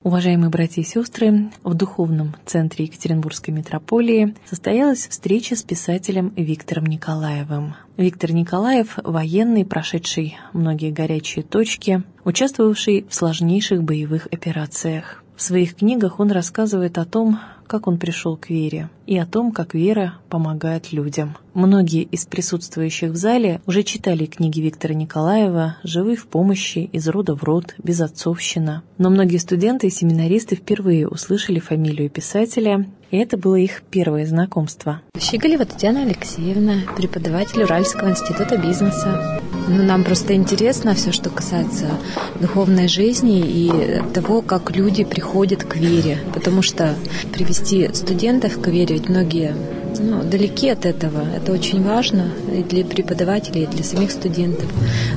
Уважаемые братья и сестры, в Духовном центре Екатеринбургской митрополии состоялась встреча с писателем Виктором Николаевым. Виктор Николаев – военный, прошедший многие горячие точки, участвовавший в сложнейших боевых операциях. В своих книгах он рассказывает о том, как он пришел к вере, и о том, как вера помогает людям. Многие из присутствующих в зале уже читали книги Виктора Николаева «Живы в помощи», «Из рода в род», «Безотцовщина». Но многие студенты и семинаристы впервые услышали фамилию писателя, и это было их первое знакомство. Щеголева Татьяна Алексеевна, преподаватель Уральского института бизнеса. Нам просто интересно все, что касается духовной жизни и того, как люди приходят к вере. Потому что привести студентов к вере, ведь многие далеки от этого. Это очень важно и для преподавателей, и для самих студентов.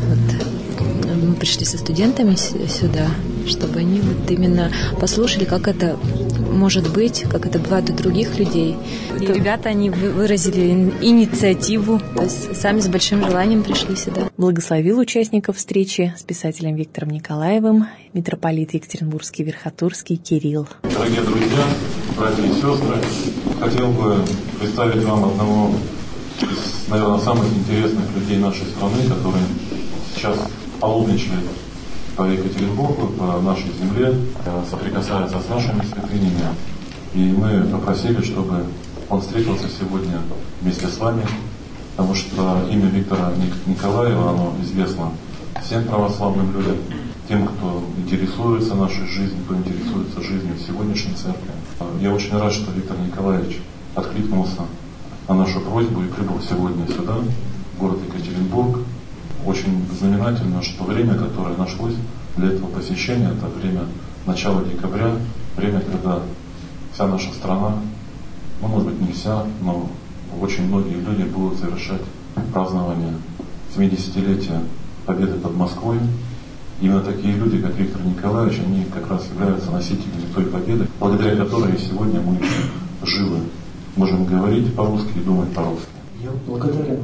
Мы пришли со студентами сюда, чтобы они именно послушали, как это может быть, как это бывает у других людей. И ребята, они выразили инициативу, то есть сами с большим желанием пришли сюда. Благословил участников встречи с писателем Виктором Николаевым митрополит Екатеринбургский Верхотурский Кирилл. Дорогие друзья, братья и сестры, хотел бы представить вам одного из, наверное, самых интересных людей нашей страны, который сейчас паломничает по Екатеринбургу, по нашей земле, соприкасается с нашими святынями. И мы попросили, чтобы он встретился сегодня вместе с вами, потому что имя Виктора Николаева, оно известно всем православным людям, тем, кто интересуется нашей жизнью, кто интересуется жизнью сегодняшней церкви. Я очень рад, что Виктор Николаевич откликнулся на нашу просьбу и прибыл сегодня сюда, в город Екатеринбург. Очень знаменательно, что время, которое нашлось для этого посещения, это время начала декабря, время, когда вся наша страна, может быть не вся, но очень многие люди будут совершать празднование 70-летия победы под Москвой. Именно такие люди, как Виктор Николаевич, они как раз являются носителями той победы, благодаря которой сегодня мы живы. Можем говорить по-русски и думать по-русски. Я благодарен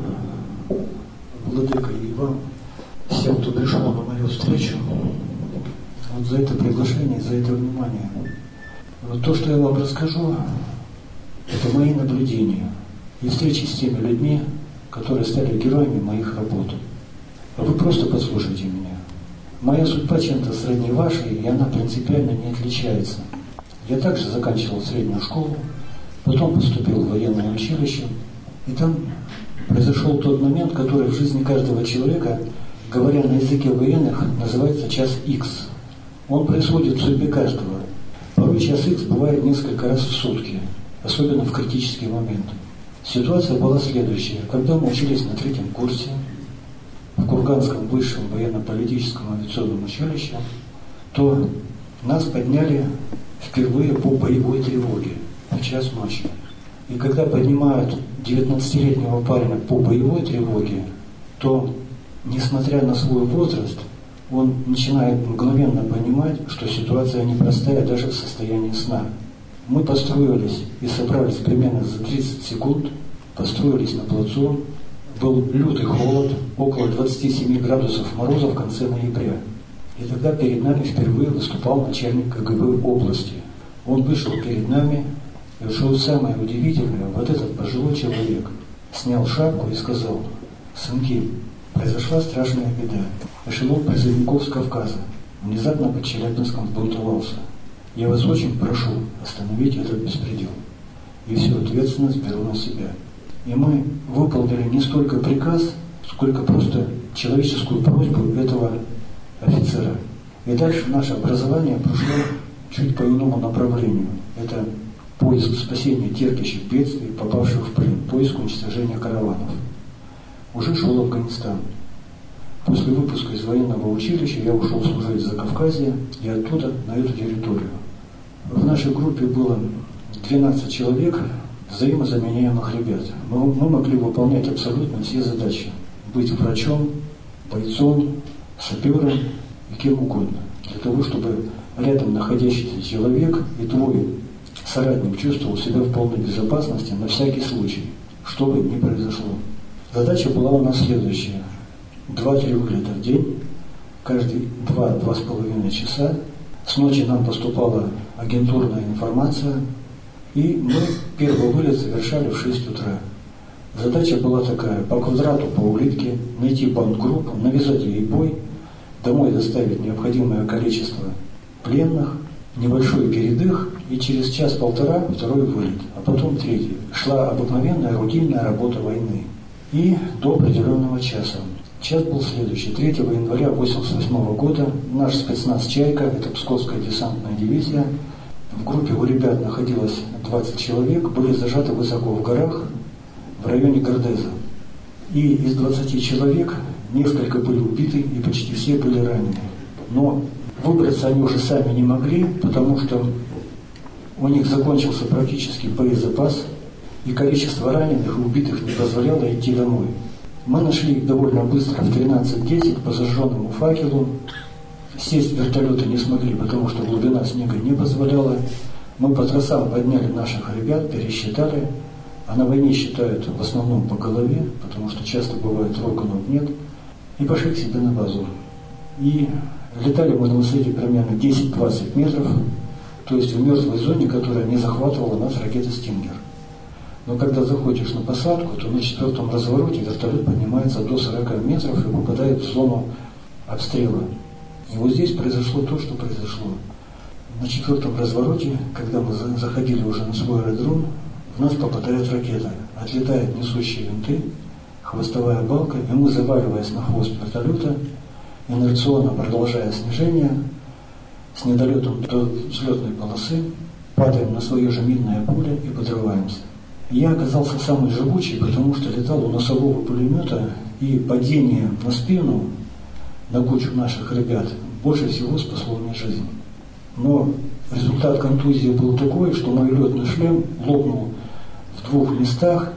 Владыка и вам, всем, кто пришел на мою встречу, за это приглашение, за это внимание. То, что я вам расскажу, это мои наблюдения и встречи с теми людьми, которые стали героями моих работ. А вы просто послушайте меня. Моя судьба чем-то сродни вашей, и она принципиально не отличается. Я также заканчивал среднюю школу, потом поступил в военное училище, и там произошел тот момент, который в жизни каждого человека, говоря на языке военных, называется час X. Он происходит в судьбе каждого. Порой час X бывает несколько раз в сутки, особенно в критические моменты. Ситуация была следующая. Когда мы учились на 3-м курсе в Курганском высшем военно-политическом авиационном училище, то нас подняли впервые по боевой тревоге в час ночи. И когда поднимают 19-летнего парня по боевой тревоге, то, несмотря на свой возраст, он начинает мгновенно понимать, что ситуация непростая даже в состоянии сна. Мы построились и собрались примерно за 30 секунд, построились на плацу. Был лютый холод, около 27 градусов мороза в конце ноября. И тогда перед нами впервые выступал начальник КГБ области. Он вышел перед нами, и что самое удивительное, вот этот пожилой человек снял шапку и сказал: «Сынки, произошла страшная беда. Эшелон призывников с Кавказа внезапно под Челябинском взбунтовался. Я вас очень прошу остановить этот беспредел. И всю ответственность беру на себя». И мы выполнили не столько приказ, сколько просто человеческую просьбу этого офицера. И дальше наше образование прошло чуть по иному направлению. Это поиск спасения терпящих бедствий, попавших в плен, поиск уничтожения караванов. Уже шел Афганистан. После выпуска из военного училища я ушел служить в Закавказье и оттуда на эту территорию. В нашей группе было 12 человек, взаимозаменяемых ребят. Мы могли выполнять абсолютно все задачи. Быть врачом, бойцом, сапером и кем угодно. Для того, чтобы рядом находящийся человек и твой соратник чувствовал себя в полной безопасности на всякий случай, что бы ни произошло. Задача была у нас следующая. 2-3 вылета в день, каждые 2-2,5 часа С ночи нам поступала агентурная информация, и мы первый вылет совершали в 6 утра. Задача была такая: по квадрату, по улитке, найти бандгруппу, навязать ей бой, домой доставить необходимое количество пленных, небольшой передых, и через час-полтора второй вылет, а потом третий. Шла обыкновенная рутинная работа войны. И до определенного часа. Час был следующий. 3 января 1988 года наш спецназ «Чайка», это Псковская десантная дивизия, в группе у ребят находилось 20 человек, были зажаты высоко в горах в районе Гордеза. И из 20 человек несколько были убиты, и почти все были ранены. Но выбраться они уже сами не могли, потому что у них закончился практически боезапас, и количество раненых и убитых не позволяло идти домой. Мы нашли их довольно быстро в 13:10 по зажженному факелу. Сесть в вертолеты не смогли, потому что глубина снега не позволяла. Мы по тросам подняли наших ребят, пересчитали. А на войне считают в основном по голове, потому что часто бывает рок-н-ролл нет. И пошли к себе на базу. И летали мы на высоте примерно 10-20 метров, то есть в мертвой зоне, которая не захватывала нас ракета «Стингер». Но когда заходишь на посадку, то на 4-м развороте вертолет поднимается до 40 метров и попадает в зону обстрела. И вот здесь произошло то, что произошло. На 4-м развороте, когда мы заходили уже на свой аэродром, в нас попадает ракета. Отлетают несущие винты, хвостовая балка, и мы, заваливаясь на хвост вертолета, инерционно продолжая снижение, с недолетом до взлетной полосы, падаем на свое же минное поле и подрываемся. Я оказался самый живучий, потому что летал у носового пулемета, и падение на спину, на кучу наших ребят, больше всего спасло мне жизнь. Но результат контузии был такой, что мой летный шлем лопнул в 2 местах,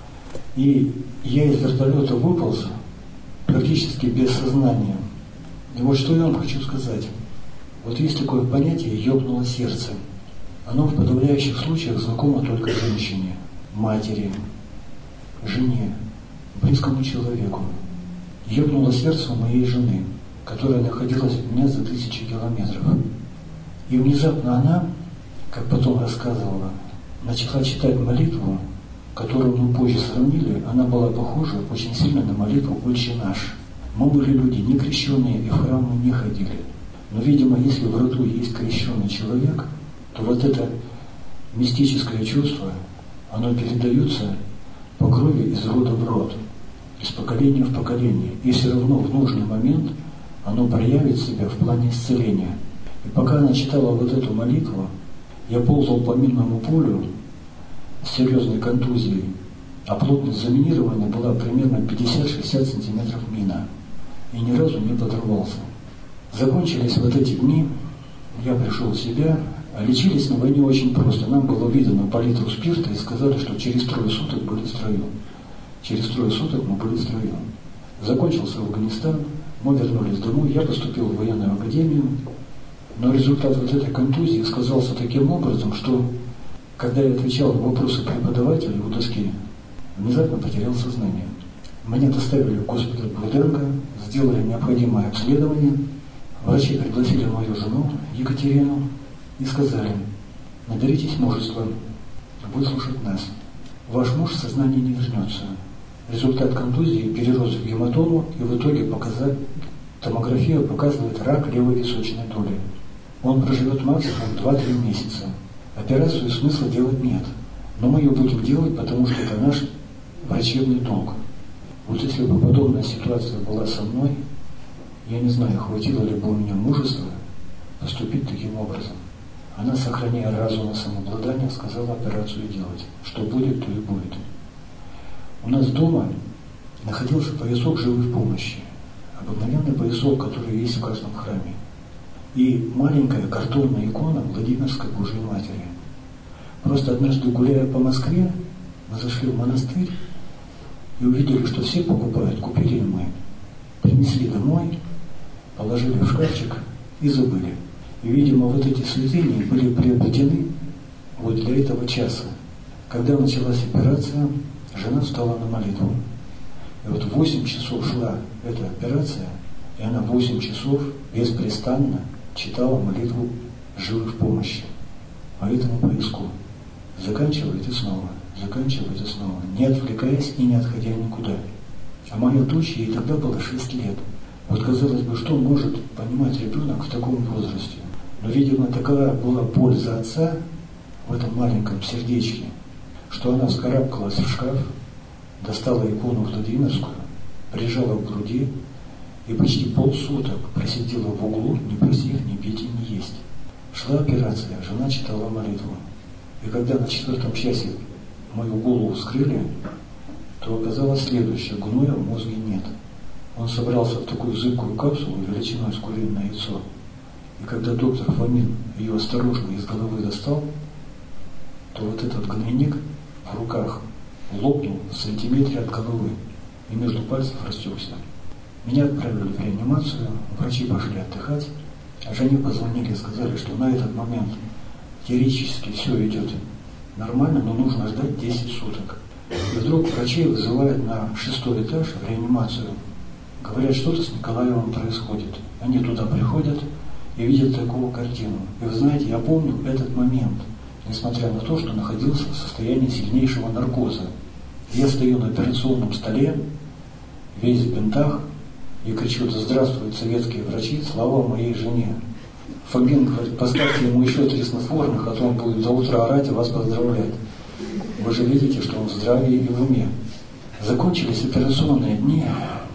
и я из вертолета выполз практически без сознания. И вот что я вам хочу сказать. Вот есть такое понятие «ёбнуло сердце». Оно в подавляющих случаях знакомо только женщине, матери, жене, близкому человеку. Ёбнуло сердце у моей жены, которая находилась от меня за 1000 километров. И внезапно она, как потом рассказывала, начала читать молитву, которую мы позже сравнили. Она была похожа очень сильно на молитву «Отче наш». Мы были люди не крещенные и в храм мы не ходили. Но, видимо, если в роду есть крещенный человек, то вот это мистическое чувство, оно передается по крови из рода в род, из поколения в поколение. И все равно в нужный момент оно проявит себя в плане исцеления. И пока она читала вот эту молитву, я ползал по минному полю с серьезной контузией, а плотность заминирования была примерно 50-60 сантиметров мина. И ни разу не подорвался. Закончились вот эти дни, я пришел в себя, а лечились на войне очень просто. Нам было видно по литру спирта и сказали, что через 3 суток были в строю. Через 3 суток мы были в строю. Закончился Афганистан, мы вернулись домой, я поступил в военную академию, но результат вот этой контузии сказался таким образом, что когда я отвечал на вопросы преподавателей у доски, внезапно потерял сознание. Меня доставили в госпиталь Бурденко, сделали необходимое обследование. Врачи пригласили мою жену Екатерину и сказали: наберитесь мужества, выслушать нас. Ваш муж в сознание не вернется. Результат контузии перерос в гематому, и в итоге томография показывает рак левой височной доли. Он проживет максимум 2-3 месяца. Операцию смысла делать нет. Но мы ее будем делать, потому что это наш врачебный долг. Вот если бы подобная ситуация была со мной, я не знаю, хватило ли бы у меня мужества поступить таким образом. Она, сохраняя разум и самообладание, сказала операцию делать. Что будет, то и будет. У нас дома находился поясок живой помощи. Обыкновенный поясок, который есть в каждом храме. И маленькая картонная икона Владимирской Божьей Матери. Просто однажды, гуляя по Москве, мы зашли в монастырь и увидели, что все покупают. Купили и мы. Принесли домой, положили в шкафчик и забыли. И, видимо, вот эти святыни были приобретены вот для этого часа. Когда началась операция, жена встала на молитву. И вот 8 часов шла эта операция, и она 8 часов беспрестанно читала молитву «Живы в помощи» по этому поиску. Заканчивает и снова, не отвлекаясь и не отходя никуда. А моя дочь, ей тогда было 6 лет. Вот, казалось бы, что может понимать ребенок в таком возрасте? Но, видимо, такова была боль за отца в этом маленьком сердечке, что она вскарабкалась в шкаф, достала икону Владимирскую, прижала к груди и почти полсуток просидела в углу, не просив ни пить и ни есть. Шла операция, жена читала молитву. И когда на 4-м часе мою голову вскрыли, то оказалось следующее: гноя в мозге нет. Он собрался в такую зыбкую капсулу величиной с куриное яйцо. И когда доктор Фомин ее осторожно из головы достал, то вот этот гнойник в руках лопнул в сантиметре от головы и между пальцев растекся. Меня отправили в реанимацию, врачи пошли отдыхать, а жене позвонили и сказали, что на этот момент теоретически все идет нормально, но нужно ждать 10 суток. И вдруг врачей вызывают на 6-й этаж в реанимацию. Говорят, что-то с Николаевым происходит. Они туда приходят и видят такую картину. И вы знаете, я помню этот момент, несмотря на то, что находился в состоянии сильнейшего наркоза. Я стою на операционном столе, весь в бинтах, и кричу: «Да здравствуют советские врачи, слава моей жене». Фомин говорит: «Поставьте ему еще 3 снотворных, а то он будет до утра орать и вас поздравлять. Вы же видите, что он в здравии и в уме». Закончились операционные дни.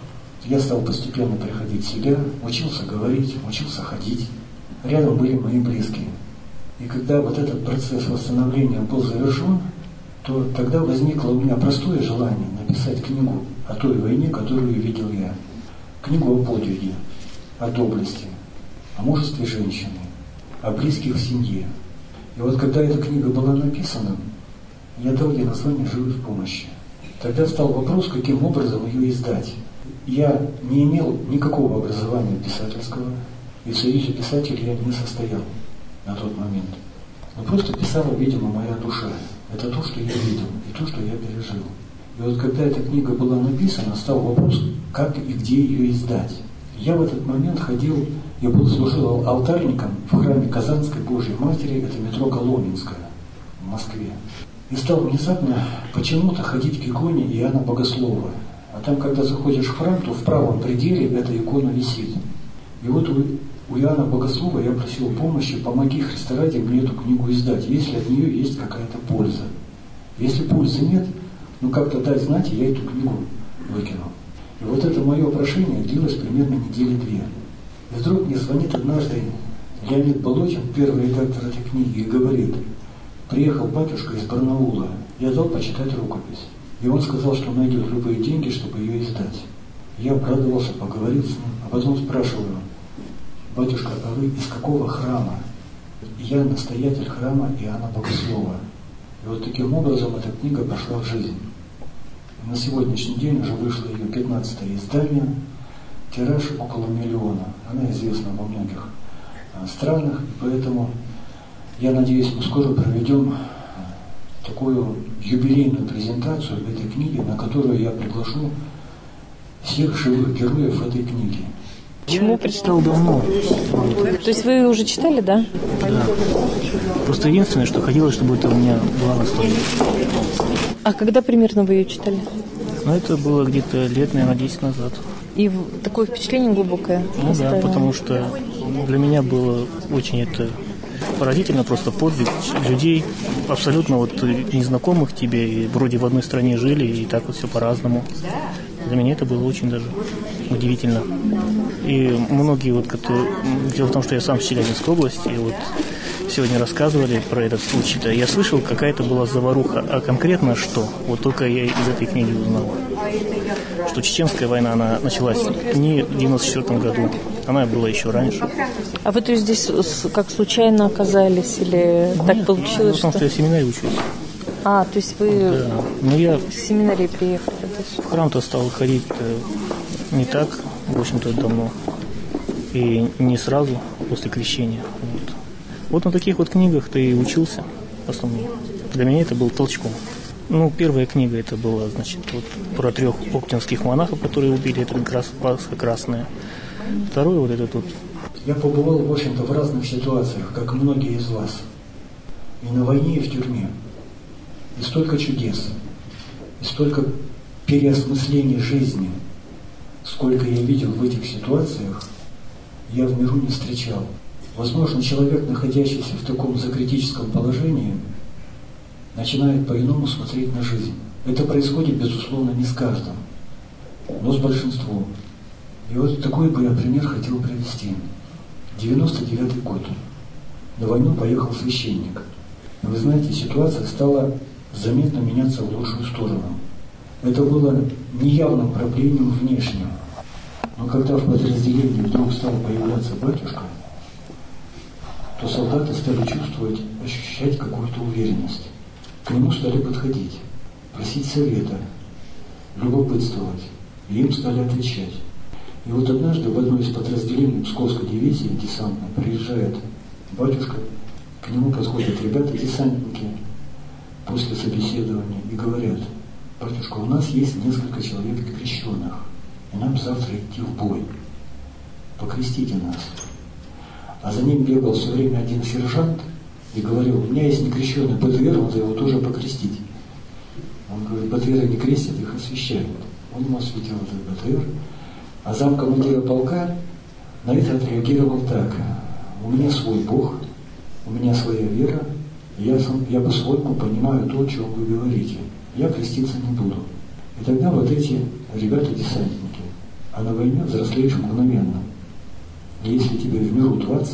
Я стал постепенно приходить в себя, учился говорить, учился ходить. Рядом были мои близкие. И когда вот этот процесс восстановления был завершен, то тогда возникло у меня простое желание написать книгу о той войне, которую видел я. Книгу о подвиге, о доблести, о мужестве женщины, о близких в семье. И вот когда эта книга была написана, я дал ей название «Живы в помощи». Тогда встал вопрос, каким образом ее издать. Я не имел никакого образования писательского, и в Союзе писателей я не состоял на тот момент. Но просто писала, видимо, моя душа. Это то, что я видел, и то, что я пережил. И вот когда эта книга была написана, стал вопрос, как и где ее издать. Я в этот момент ходил, я служил алтарником в храме Казанской Божьей Матери, это метро Коломенское в Москве. И стал внезапно почему-то ходить к иконе Иоанна Богослова. А там, когда заходишь в храм, то в правом пределе эта икона висит. И вот у Иоанна Богослова я просил помощи: помоги, Христа ради, мне эту книгу издать, если от нее есть какая-то польза. Если пользы нет, как-то дать знать, и я эту книгу выкинул. И вот это мое прошение длилось примерно 2 недели. И вдруг мне звонит однажды Леонид Болотин, первый редактор этой книги, и говорит: приехал батюшка из Барнаула, я дал почитать рукопись. И он сказал, что найдет любые деньги, чтобы ее издать. Я обрадовался, поговорил с ним, а потом спрашиваю: батюшка, а вы из какого храма? Я настоятель храма Иоанна Богослова. И вот таким образом эта книга пошла в жизнь. На сегодняшний день уже вышло ее 15-е издание, тираж около 1 миллиона. Она известна во многих странах, и поэтому я надеюсь, мы скоро проведем такую юбилейную презентацию этой книги, на которую я приглашу всех живых героев этой книги. Я прочитал давно. То есть вы уже читали, да? Да. Просто единственное, что хотелось, чтобы это у меня была на столе. А когда примерно вы ее читали? Это было где-то лет, наверное, 10 назад. И такое впечатление глубокое? Да, потому что для меня было очень это поразительно, просто подвиг людей, абсолютно незнакомых тебе, и вроде в одной стране жили, и так все по-разному. Для меня это было очень даже удивительно. И многие дело в том, что я сам с Челябинской области, и сегодня рассказывали про этот случай. Да, я слышал, какая-то была заваруха, а конкретно что? Только я из этой книги узнал, что Чеченская война, она началась не в 1994 году, она была еще раньше. А вы, то есть, здесь как случайно оказались, или так получилось, потому что я в семинаре учусь. То есть вы я в семинарии приехали? В храм-то стал ходить не так, в общем-то, давно. И не сразу после крещения. Вот на таких книгах ты и учился в основном. Для меня это был толчком. Первая книга это была, про 3 оптинских монахов, которые убили, это Пасха красная. Второй Я побывал, в общем-то, в разных ситуациях, как многие из вас. И на войне, и в тюрьме. И столько чудес, и столько переосмыслений жизни, сколько я видел в этих ситуациях, я в миру не встречал. Возможно, человек, находящийся в таком закритическом положении, начинает по-иному смотреть на жизнь. Это происходит, безусловно, не с каждым, но с большинством. И вот такой бы я пример хотел привести. 99-й год. На войну поехал священник. Вы знаете, ситуация стала заметно меняться в лучшую сторону. Это было неявным проблемом внешним. Но когда в подразделении вдруг стал появляться батюшка, то солдаты стали чувствовать, ощущать какую-то уверенность. К нему стали подходить, просить совета, любопытствовать, и им стали отвечать. И вот однажды в одно из подразделений Псковской дивизии десантной приезжает батюшка, к нему подходят ребята-десантники после собеседования и говорят: батюшка, у нас есть несколько человек некрещенных, и нам завтра идти в бой. Покрестите нас. А за ним бегал все время один сержант и говорил: у меня есть некрещенный БТР, надо его тоже покрестить. Он говорит: БТРы не крестят, их освящают. Он ему осветил этот БТР. А замкомандира полка на это отреагировал так: у меня свой Бог, у меня своя вера, я по-своему понимаю то, о чем вы говорите. Я креститься не буду. И тогда вот эти ребята-десантники, а на войне взрослеешь мгновенно. И если тебе в миру 20,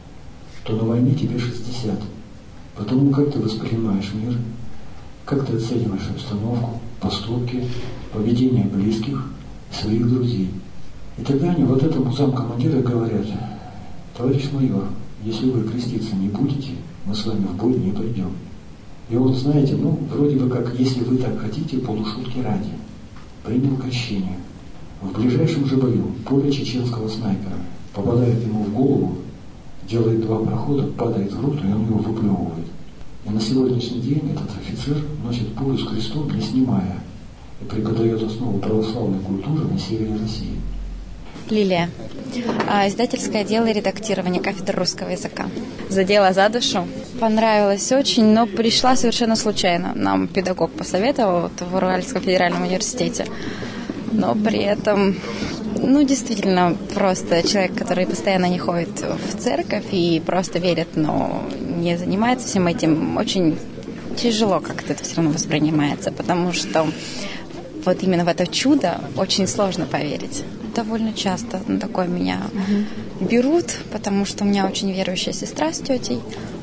то на войне тебе 60. Потому как ты воспринимаешь мир, как ты оцениваешь обстановку, поступки, поведение близких и своих друзей. И тогда они вот этому замкомандира говорят: товарищ майор, если вы креститься не будете, мы с вами в бой не пойдем. И он, знаете, вроде бы как, если вы так хотите, полушутки ради, принял крещение. В ближайшем же бою пуля чеченского снайпера попадает ему в голову, делает 2 прохода, падает в грудь, и он его выплевывает. И на сегодняшний день этот офицер носит пулю с крестом, не снимая, и преподает основу православной культуры на севере России. Лилия. Издательское дело и редактирование, кафедра русского языка. Задела за душу. Понравилось очень, но пришла совершенно случайно. Нам педагог посоветовал в Уральском федеральном университете. Но при этом, действительно, просто человек, который постоянно не ходит в церковь и просто верит, но не занимается всем этим, очень тяжело как-то это все равно воспринимается, потому что вот именно в это чудо очень сложно поверить. Довольно часто на такое меня берут, потому что у меня очень верующая сестра с тетей,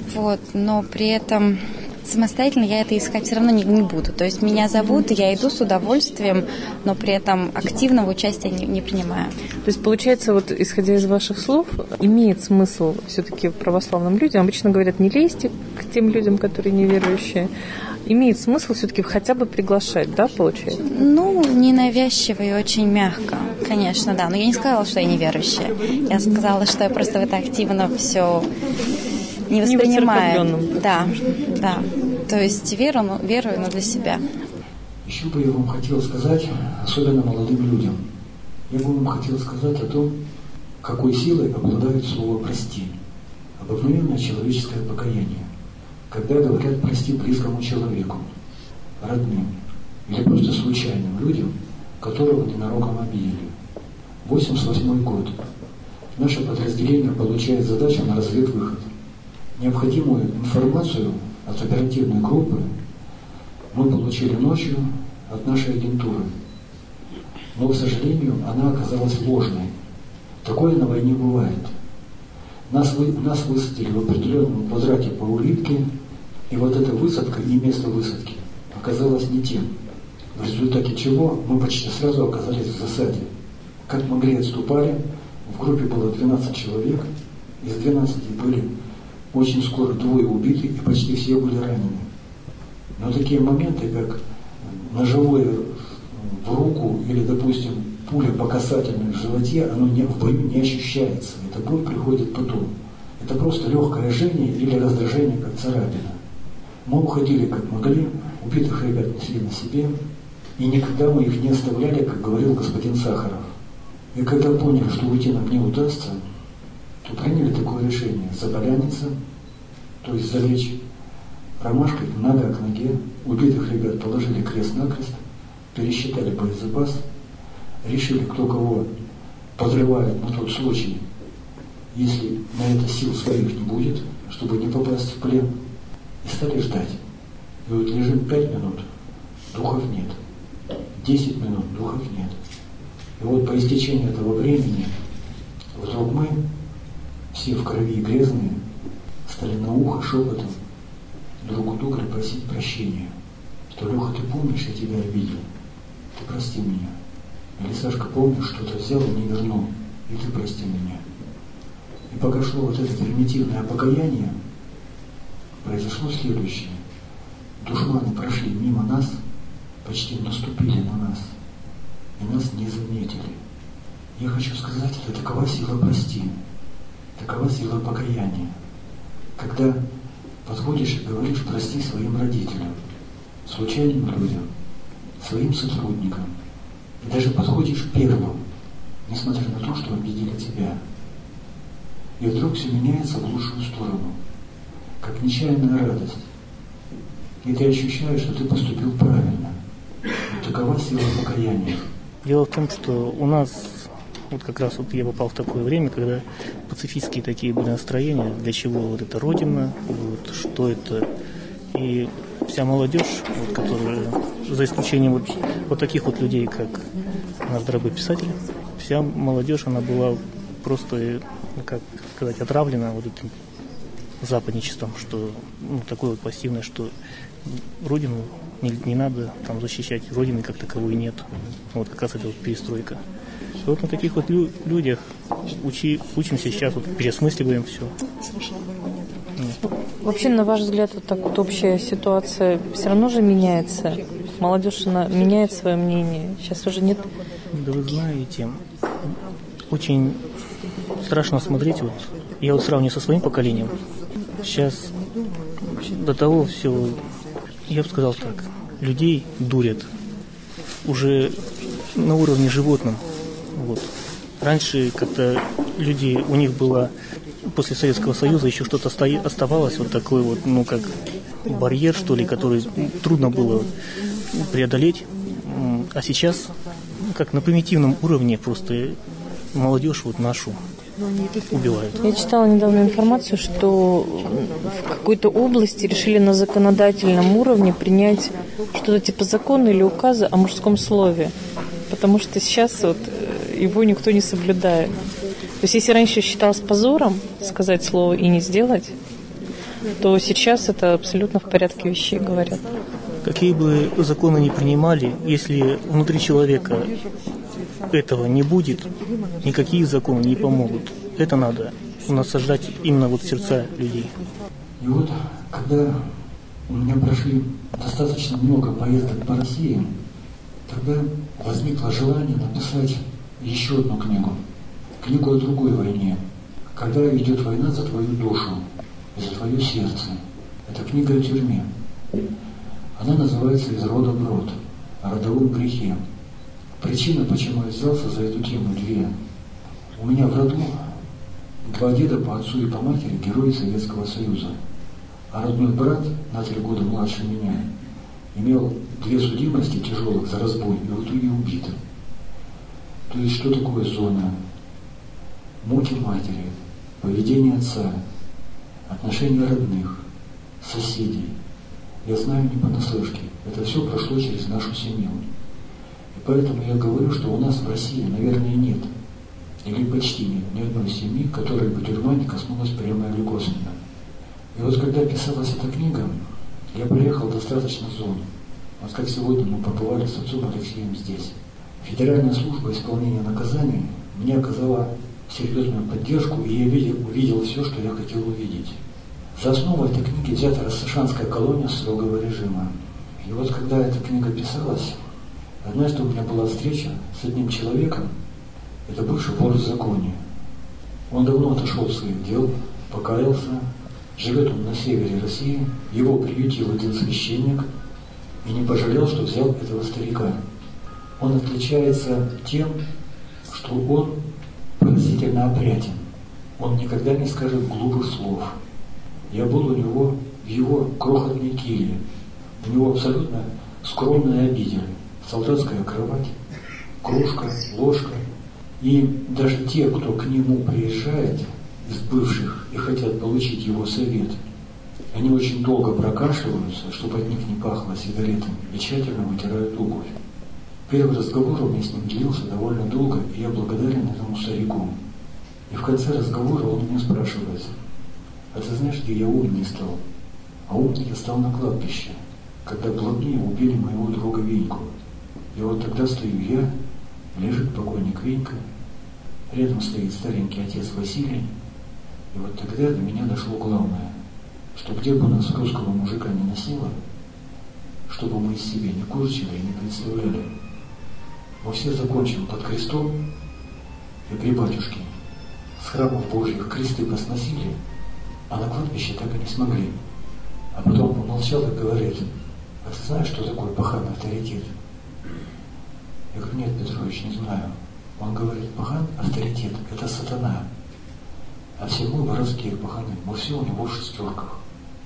но при этом самостоятельно я это искать все равно не буду. То есть меня зовут, и я иду с удовольствием, но при этом активного участия не принимаю. То есть, получается, вот исходя из ваших слов, имеет смысл все-таки православным людям, обычно говорят, не лезьте к тем людям, которые неверующие, имеет смысл все-таки хотя бы приглашать, да, получается? Ненавязчиво и очень мягко, конечно, да. Но я не сказала, что я неверующая. Я сказала, что я просто в это активно все не воспринимаю. Да. То есть верую, но для себя. Еще бы я вам хотел сказать, особенно молодым людям, я бы вам хотел сказать о том, какой силой обладает слово «прости». Обыкновенное человеческое покаяние. Когда говорят «прости» близкому человеку, родным или просто случайным людям, которого ненароком обидели. 88 год. Наше подразделение получает задачу на разведвыход. Необходимую информацию от оперативной группы мы получили ночью от нашей агентуры. Но, к сожалению, она оказалась ложной. Такое на войне бывает. Нас высадили в определенном квадрате по улитке, и вот эта высадка и место высадки оказалось не тем. В результате чего мы почти сразу оказались в засаде. Как могли отступали, в группе было 12 человек, из 12 были очень скоро 2 убиты, и почти все были ранены. Но такие моменты, как ножевое в руку или, допустим, пуля по касательной в животе, оно в бою не ощущается. Эта боль приходит потом. Это просто легкое жжение или раздражение, как царапина. Мы уходили как могли, убитых ребят несли на себе, и никогда мы их не оставляли, как говорил господин Сахаров. И когда поняли, что уйти нам не удастся, то приняли такое решение: заболяниться, то есть залечь ромашкой нога к ноге, убитых ребят положили крест-накрест, пересчитали боезапас, решили, кто кого подрывает на тот случай, если на это сил своих не будет, чтобы не попасть в плен, и стали ждать. И вот лежим 5 минут, духов нет. 10 минут, духов нет. И вот по истечении этого времени вдруг мы, все в крови и грязные, стали на ухо шепотом друг у друга просить прощения. Что: Леха, ты помнишь, я тебя обидел? Ты прости меня. Или: Сашка, помнишь, что-то взял и не вернул, и ты прости меня. И пока шло вот это примитивное покаяние, произошло следующее. Душманы прошли мимо нас, почти наступили на нас, и нас не заметили. Я хочу сказать, это такова сила прости, такова сила покаяния. Когда подходишь и говоришь прости своим родителям, случайным людям, своим сотрудникам, и даже подходишь первым, несмотря на то, что обидели тебя, и вдруг все меняется в лучшую сторону, как нечаянная радость. И ты ощущаешь, что ты поступил правильно. Вот такова сила покаяния. Дело в том, что у нас, вот как раз вот я попал в такое время, когда пацифистские такие были настроения, для чего вот эта Родина, вот, что это. И вся молодежь, вот, которая, за исключением вот таких вот людей, как наш дорогой писатель, вся молодежь, она была просто, как сказать, отравлена вот этим западничеством, что такое вот пассивное, что Родину не надо там защищать, Родины как таковой нет. Вот как раз это вот перестройка. И вот на таких вот людях учимся сейчас, вот переосмысливаем все. Вообще, на ваш взгляд, вот так вот общая ситуация все равно же меняется? Молодежь, она меняет свое мнение? Сейчас уже нет? Да вы знаете, очень страшно смотреть, вот я вот сравниваю со своим поколением. Сейчас до того все, я бы сказал так, людей дурят уже на уровне животном. Вот. Раньше как-то люди, у них было после Советского Союза еще что-то оставалось, вот такой вот, как барьер, что ли, который трудно было преодолеть. А сейчас, как на примитивном уровне, просто молодежь вот нашу убивают. Я читала недавно информацию, что в какой-то области решили на законодательном уровне принять что-то типа закона или указа о мужском слове, потому что сейчас вот его никто не соблюдает. То есть если раньше считалось позором сказать слово и не сделать, то сейчас это абсолютно в порядке вещей, говорят. Какие бы законы ни принимали, если внутри человека этого не будет, никакие законы не помогут. Это надо насаждать именно вот в сердца людей. И вот, когда у меня прошли достаточно много поездок по России, тогда возникло желание написать еще одну книгу. Книгу о другой войне. Когда идет война за твою душу и за твое сердце. Это книга о тюрьме. Она называется «Из рода в род», о родовом грехе. Причина, почему я взялся за эту тему, две. У меня в роду два деда по отцу и по матери герои Советского Союза. А родной брат, на 3 года младше меня, имел 2 судимости тяжелых за разбой и в итоге убит. То есть что такое зона? Муки матери, поведение отца, отношения родных, соседей. Я знаю не понаслышке. Это все прошло через нашу семью. И поэтому я говорю, что у нас в России, наверное, нет, или почти нет, ни одной семьи, которой бы тюрьма не коснулась прямо или косвенно. И вот когда писалась эта книга, я приехал достаточно в зону. Вот как сегодня мы побывали с отцом Алексеем здесь. Федеральная служба исполнения наказаний мне оказала серьезную поддержку, и я увидел все, что я хотел увидеть. За основу этой книги взята Рассашанская колония строгого режима. И вот когда эта книга писалась, однажды у меня была встреча с одним человеком, это бывший вор в законе. Он давно отошел от своих дел, покаялся, живет он на севере России, его приютил один священник и не пожалел, что взял этого старика. Он отличается тем, что он поразительно опрятен. Он никогда не скажет глупых слов. Я был у него в его крохотной келье. У него абсолютно скромная обитель. Солдатская кровать, кружка, ложка. И даже те, кто к нему приезжает из бывших и хотят получить его совет, они очень долго прокашливаются, чтобы от них не пахло сигаретами, и тщательно вытирают обувь. Первый разговор у меня с ним длился довольно долго, и я благодарен этому старику. И в конце разговора он меня спрашивает: а ты знаешь, где я умный стал? А умный я стал на кладбище, когда блатные убили моего друга Веньку. И вот тогда стою я, лежит покойник Венька, рядом стоит старенький отец Василий, и вот тогда до меня дошло главное, что где бы нас русского мужика не носило, чтобы мы из себя не курчили и не представляли, мы все закончим под крестом, и при батюшке с храмов Божьих кресты посносили, а на кладбище так и не смогли. А потом помолчал и говорит: а ты знаешь, что такое пахан авторитет? Я говорю: нет, Петрович, не знаю. Он говорит: пахан авторитет – это сатана. А все мы воровские паханы, мы все у него в шестерках.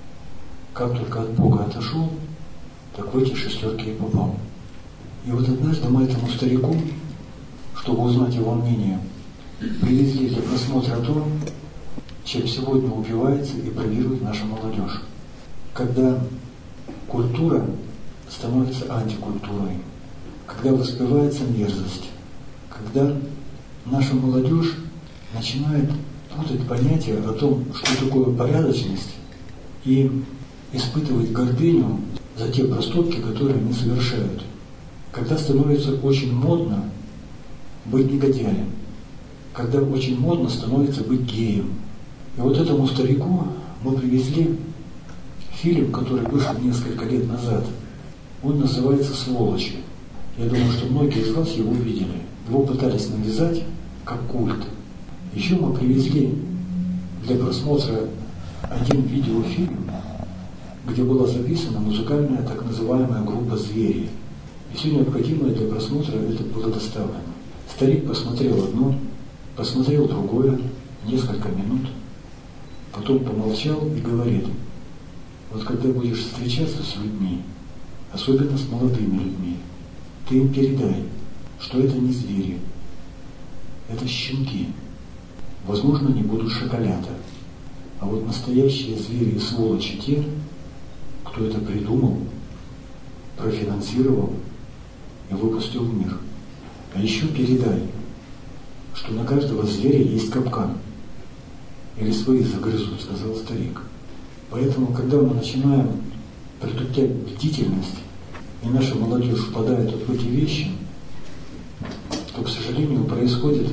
Как только от Бога отошел, так в эти шестерки и попал. И вот однажды мы этому старику, чтобы узнать его мнение, привезли для просмотра то, чем сегодня убивается и бравирует наша молодежь. Когда культура становится антикультурой, когда воспевается мерзость, когда наша молодежь начинает путать понятие о том, что такое порядочность, и испытывать гордыню за те проступки, которые они совершают. Когда становится очень модно быть негодяем, когда очень модно становится быть геем. И вот этому старику мы привезли фильм, который вышел несколько лет назад. Он называется «Сволочи». Я думаю, что многие из вас его видели. Его пытались навязать как культ. Еще мы привезли для просмотра один видеофильм, где была записана музыкальная так называемая группа «Звери». И все необходимое для просмотра это было доставлено. Старик посмотрел одно, посмотрел другое, несколько минут, потом помолчал и говорит: вот когда будешь встречаться с людьми, особенно с молодыми людьми, ты им передай, что это не звери, это щенки. Возможно, не будут шоколята. А вот настоящие звери и сволочи те, кто это придумал, профинансировал и выпустил в мир. А еще передай, что на каждого зверя есть капкан. Или свои загрызут, сказал старик. Поэтому, когда мы начинаем притуплять бдительность, и наша молодежь впадает вот в эти вещи, то, к сожалению, происходит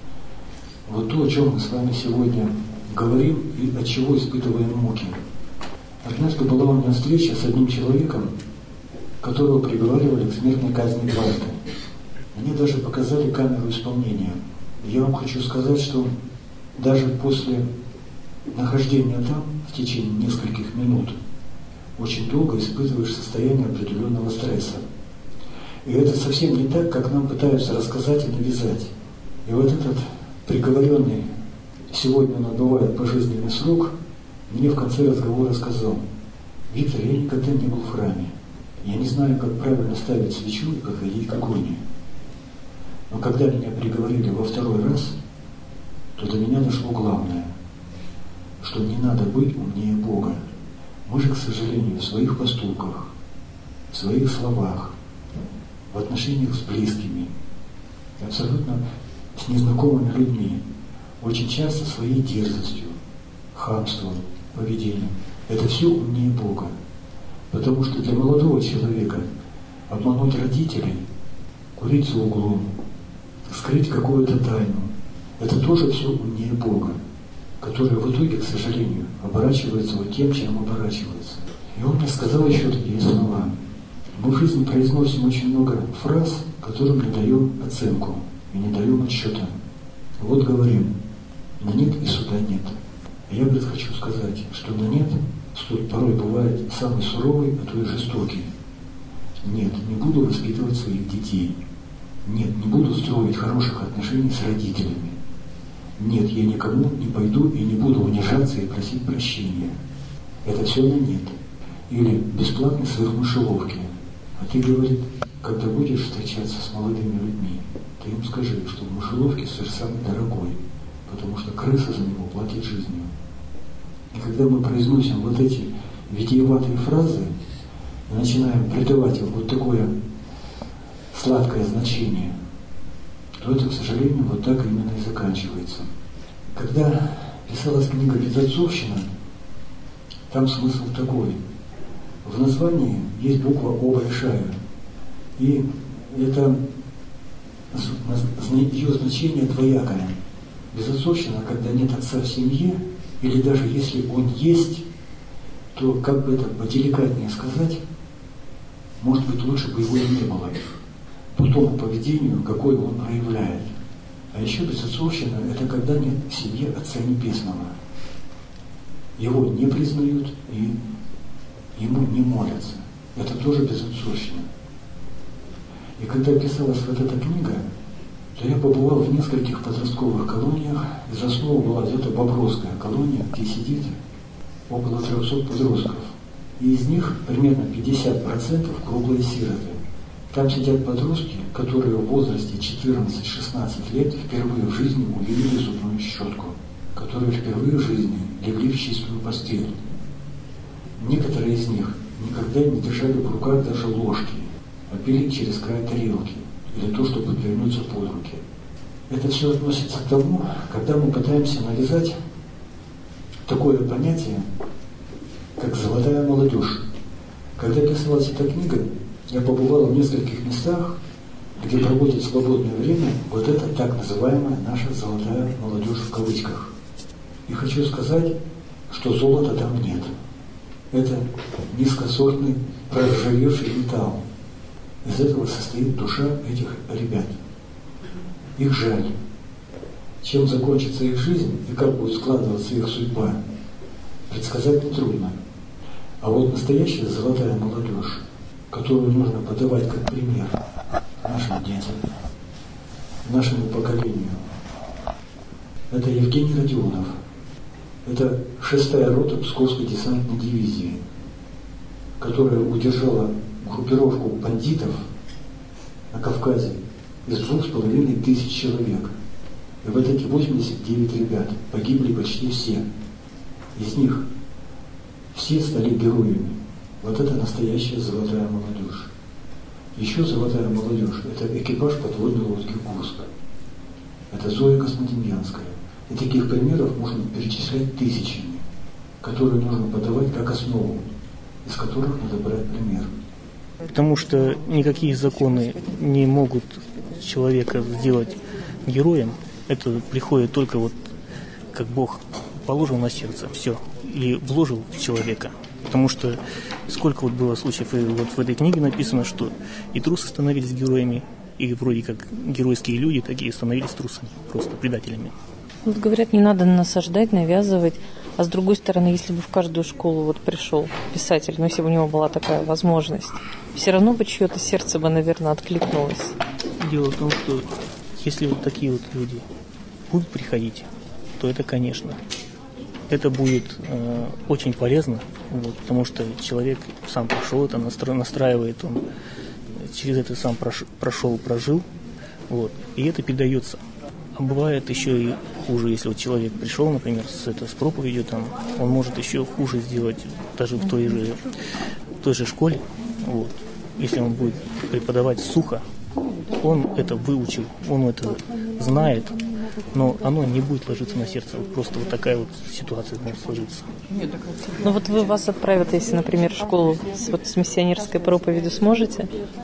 вот то, о чем мы с вами сегодня говорим и от чего испытываем муки. Однажды была у меня встреча с одним человеком, которого приговаривали к смертной казни дважды. Мне даже показали камеру исполнения. Я вам хочу сказать, что даже после нахождения там в течение нескольких минут очень долго испытываешь состояние определенного стресса. И это совсем не так, как нам пытаются рассказать и навязать. И вот этот приговоренный, сегодня он отбывает пожизненный срок, мне в конце разговора сказал: Виктор, я никогда не был в храме. Я не знаю, как правильно ставить свечу и подходить к иконе. Но когда меня приговорили во второй раз, то до меня дошло главное, что не надо быть умнее Бога. Мы же, к сожалению, в своих поступках, в своих словах, в отношениях с близкими, абсолютно с незнакомыми людьми, очень часто своей дерзостью, хамством, поведением. Это все умнее Бога. Потому что для молодого человека обмануть родителей, курить за углом, скрыть какую-то тайну, это тоже все умнее Бога, который в итоге, к сожалению, оборачивается вот тем, чем оборачивается. И он мне сказал еще такие слова: мы в жизни произносим очень много фраз, которым не даем оценку и не даем отсчета. Вот говорим: на нет и суда нет. А я, говорит, хочу сказать, что на нет суд порой бывает самый суровый, а то и жестокий. Нет, не буду воспитывать своих детей. Нет, не буду строить хороших отношений с родителями. Нет, я никому не пойду и не буду унижаться и просить прощения. Это все на нет. Или бесплатный сыр в мышеловке. А ты, говорит, когда будешь встречаться с молодыми людьми, ты им скажи, что в мышеловке сыр самый дорогой, потому что крыса за него платит жизнью. И когда мы произносим вот эти витиеватые фразы и начинаем придавать им вот такое сладкое значение, то это, к сожалению, вот так именно и заканчивается. Когда писалась книга «Безотцовщина», там смысл такой. В названии есть буква «О» большая. И это ее значение двоякое. Безотцовщина, когда нет отца в семье, или даже если он есть, то, как бы это поделикатнее сказать, может быть, лучше бы его и не было. По тому поведению, какое он проявляет. А еще безотцовщина – это когда нет в семье Отца Небесного. Его не признают и ему не молятся. Это тоже безотцовщина. И когда писалась вот эта книга, то я побывал в нескольких подростковых колониях, и за основу была где-то Бобровская колония, где сидит около 300 подростков. И из них примерно 50% круглые сироты. Там сидят подростки, которые в возрасте 14-16 лет впервые в жизни увидели зубную щетку, которые впервые в жизни легли в чистую постель. Некоторые из них никогда не держали в руках даже ложки, а пили через край тарелки или то, что подвернется под руки. Это все относится к тому, когда мы пытаемся навязать такое понятие, как «золотая молодежь». Когда писалась эта книга, я побывал в нескольких местах, где проводит свободное время вот эта так называемая наша «золотая молодежь» в кавычках. И хочу сказать, что золота там нет. Это низкосортный, проржавевший металл. Из этого состоит душа этих ребят. Их жаль. Чем закончится их жизнь и как будет складываться их судьба, предсказать нетрудно. А вот настоящая золотая молодежь, которую нужно подавать как пример нашим детям, нашему поколению, это Евгений Родионов. Это 6-я рота Псковской десантной дивизии, которая удержала группировку бандитов на Кавказе из 2500 человек. И вот эти 89 ребят погибли почти все. Из них все стали героями. Вот это настоящая золотая молодежь. Еще золотая молодежь – это экипаж подводной лодки «Курск». Это Зоя Космодемьянская. И таких примеров можно перечислять тысячами, которые нужно подавать как основу, из которых надо брать пример. Потому что никакие законы не могут человека сделать героем. Это приходит только вот как Бог положил на сердце, все, и вложил в человека. Потому что сколько вот было случаев, и вот в этой книге написано, что и трусы становились героями, и вроде как геройские люди такие становились трусами, просто предателями. Вот говорят, не надо насаждать, навязывать. А с другой стороны, если бы в каждую школу вот пришел писатель, ну, если бы у него была такая возможность, все равно бы чье-то сердце бы, наверное, откликнулось. Дело в том, что если вот такие вот люди будут приходить, то это, конечно, это будет очень полезно, вот, потому что человек сам прошел это, настраивает, он через это сам прошел, прожил, вот, и это передается. А бывает еще и хуже, если вот человек пришел, например, с проповедью, там, он может еще хуже сделать даже в той же школе, вот, если он будет преподавать сухо, он это выучил, он это знает, но оно не будет ложиться на сердце. Вот просто вот такая вот ситуация может сложиться. Ну вот вас отправят, если, например, в школу с миссионерской проповедью, сможете?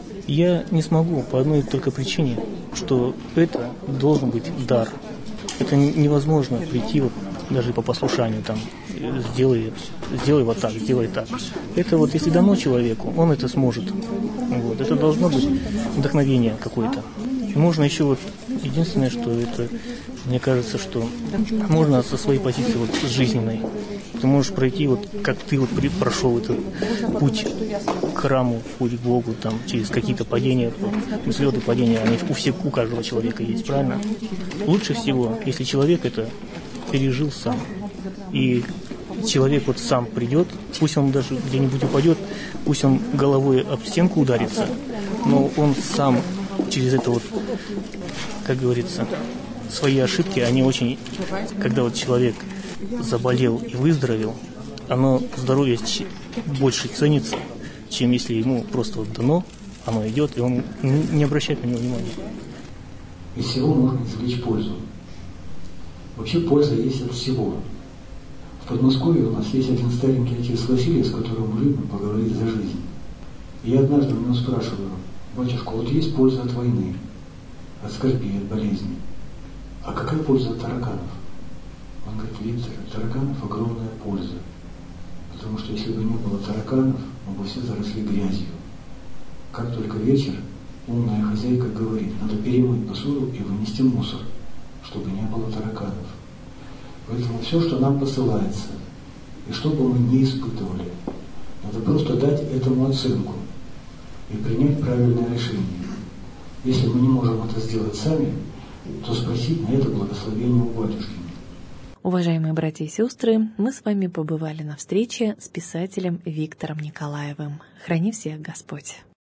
Я не смогу по одной только причине, что это должен быть дар. Это невозможно прийти вот даже по послушанию, там, сделай вот так, сделай так. Это вот если дано человеку, он это сможет. Вот. Это должно быть вдохновение какое-то. И можно еще вот, единственное, что это, мне кажется, что можно со своей позиции вот жизненной, ты можешь пройти, вот как ты вот прошел этот путь к храму, путь к Богу, там, через какие-то падения, взлеты, падения, они у каждого человека есть, правильно? Лучше всего, если человек это пережил сам. И человек вот сам придет, пусть он даже где-нибудь упадет, пусть он головой об стенку ударится, но он сам через это вот, как говорится, свои ошибки, они очень, когда вот человек заболел и выздоровел, оно здоровье больше ценится, чем если ему просто вот дано, оно идет, и он не обращает на него внимания. Из всего можно извлечь пользу. Вообще польза есть от всего. В Подмосковье у нас есть один старенький отец Василий, с которым любим поговорить за жизнь. И я однажды у него спрашиваю: батюшка, вот есть польза от войны, от скорби, от болезни. А какая польза от тараканов? Он говорит: Виктор, от тараканов огромная польза. Потому что если бы не было тараканов, мы бы все заросли грязью. Как только вечер, умная хозяйка говорит: надо перемыть посуду и вынести мусор, чтобы не было тараканов. Поэтому все, что нам посылается, и что бы мы ни испытывали, надо просто дать этому оценку и принять правильное решение. Если мы не можем это сделать сами, то спросить на это благословение у батюшки. Уважаемые братья и сестры, мы с вами побывали на встрече с писателем Виктором Николаевым. Храни всех Господь!